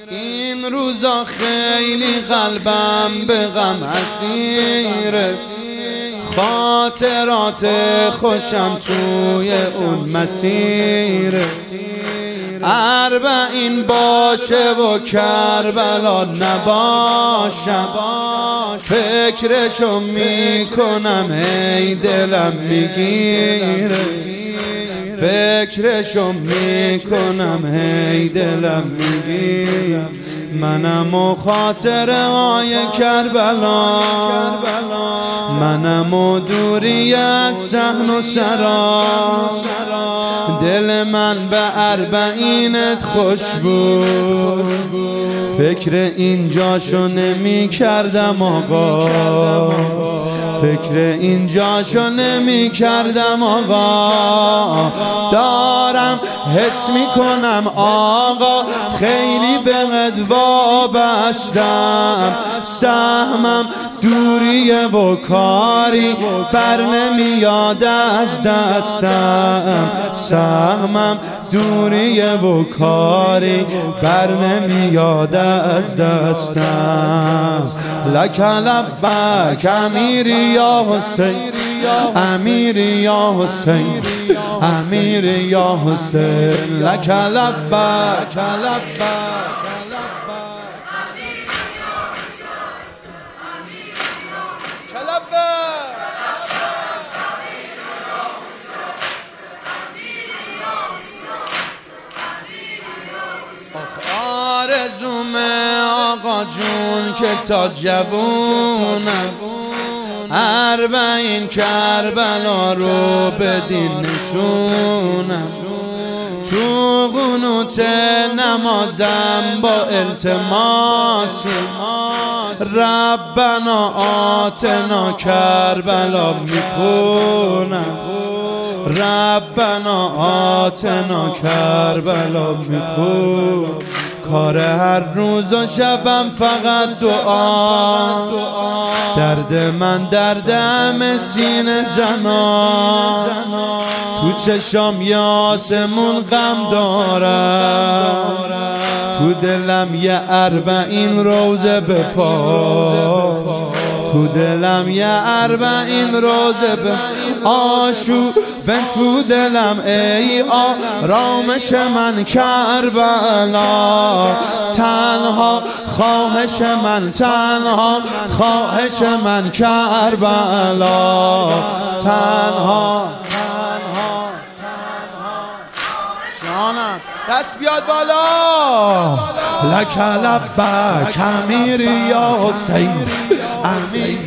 این روزا خیلی قلبم به غم اسیره، خاطرات خوشم توی اون مسیره. اربعین باشه و کربلا نباشم، فکرشو میکنم ای دلم میگیره، فکرشو میکنم ای دلم میگیره. منم و خاطره های کربلا، منم و دوری از صحن و سرا. دل من به اربعینت خوش بود، فکر اینجاشو نمی کردم آقا، فکر اینجاشو نمی کردم آقا. دارم حس می کنم آقا خیلی بهت وابستم، سهمم دوریه و کاری بر نمیاد از دستم، سهمم دوریه و کاری بر نمیاد از دستم. لک لبک امیری یا حسین، امیری یا حسین، امیری یا حسین. لک لبک آرزومه آقا جون که تا جوونم اربعین کربلا رو بدین نشونم. تو قنوت نمازم با التماس ربنا آتنا کربلا میخونم، ربنا آتنا کربلا میخونم. کار هر روز و شبم فقط دعا، درد من دردم سینه زنا. تو چشام یاسمون غم دارم، تو دلم یه اربعین روزه به پا، تو دلم یه اربعین روزه به آشو به تو دلم ای آرامش من کربلا. تنها خواهش من، تنها خواهش من کربلا. تنها جانم دست بیاد بالا. لک لبک امیری یا حسین، امین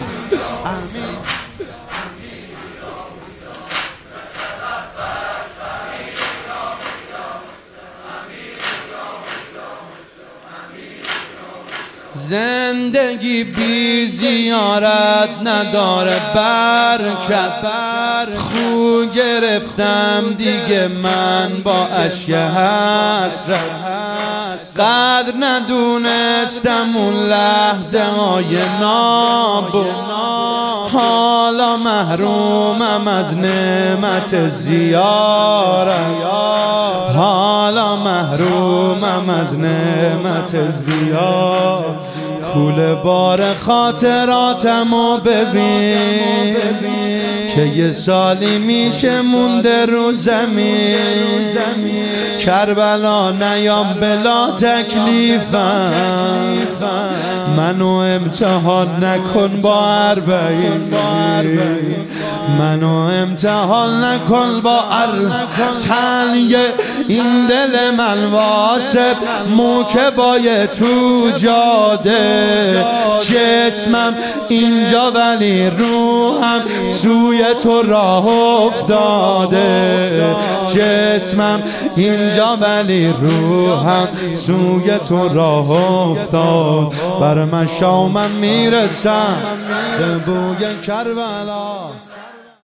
زندگی بی زیارت نداره برکت، خو گرفتم دیگه من با اشک حسرت. قدر ندونستم اون لحظه های نابود، حالا محرومم از نعمت زیارت، حالا محرومم از نعمت زیارت. کوله بار خاطراتمو ببین که یه سالی میشه مونده رو زمین. کربلا نیام بلا تکلیفم، منو امتحان نکن با اربعین، منو امتحان نکن با تنگ این دل من واسه موکبای تو جاده. جسمم اینجا ولی روحم سوی تو راه افتاده، جسمم اینجا ولی روحم سوی تو راه افتاد. بر مشامم میرسم ز بوی کربلا.